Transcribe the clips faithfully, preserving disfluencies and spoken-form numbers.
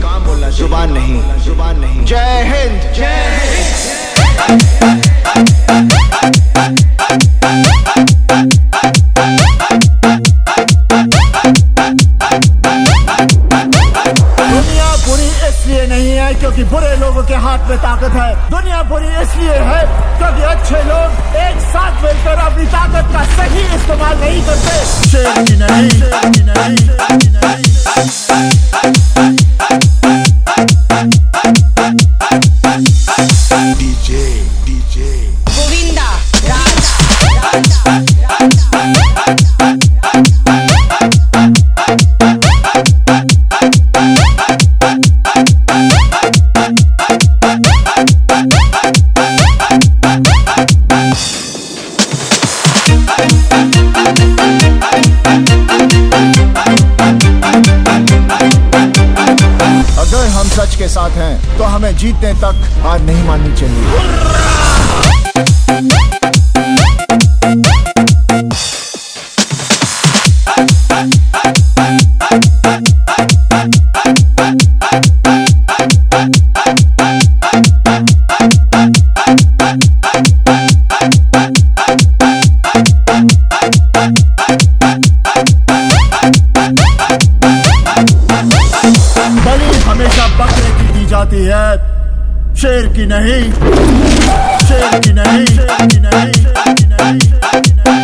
काम बोलना, जुबान नहीं, जुबान नहीं। जय हिंद, जय हिंद। दुनिया बुरी इसलिए नहीं है क्योंकि बुरे लोगों के हाथ में ताकत है। दुनिया बुरी इसलिए है क्योंकि अच्छे लोग एक साथ मिलकर अपनी ताकत का सही इस्तेमाल नहीं करते। शेर की नहीं, शेर की नहीं, शेर की नहीं। डीजे डीजे गोविंदा राज, राज, राज, अगर हम सच के साथ हैं तो हमें जीतने तक हार नहीं माननी चाहिए। बलि हमेशा बकरे की दी जाती है, शेर की नहीं, शेर की नहीं, शेर की नहीं, शेर की नहीं, शेर की नहीं।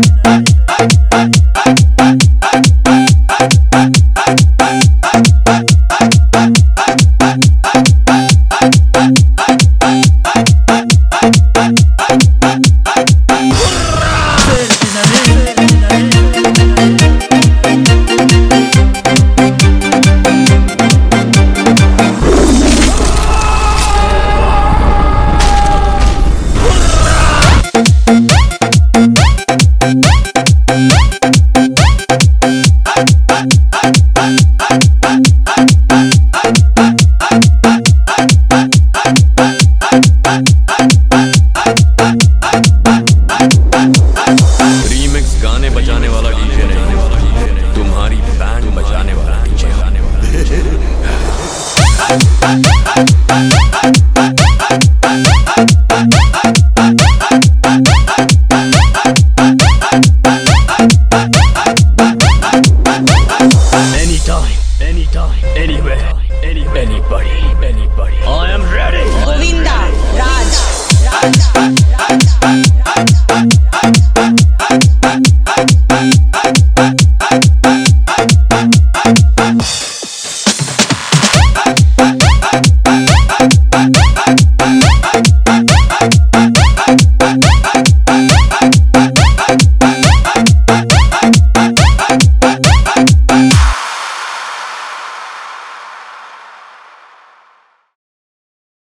रीमिक्स गाने बजाने वाला डीजे नहीं, तुम्हारी बैंड बजाने वाला DJ. Anytime, anytime, anywhere, anybody, anybody. I am ready. Govinda Raj, Raj.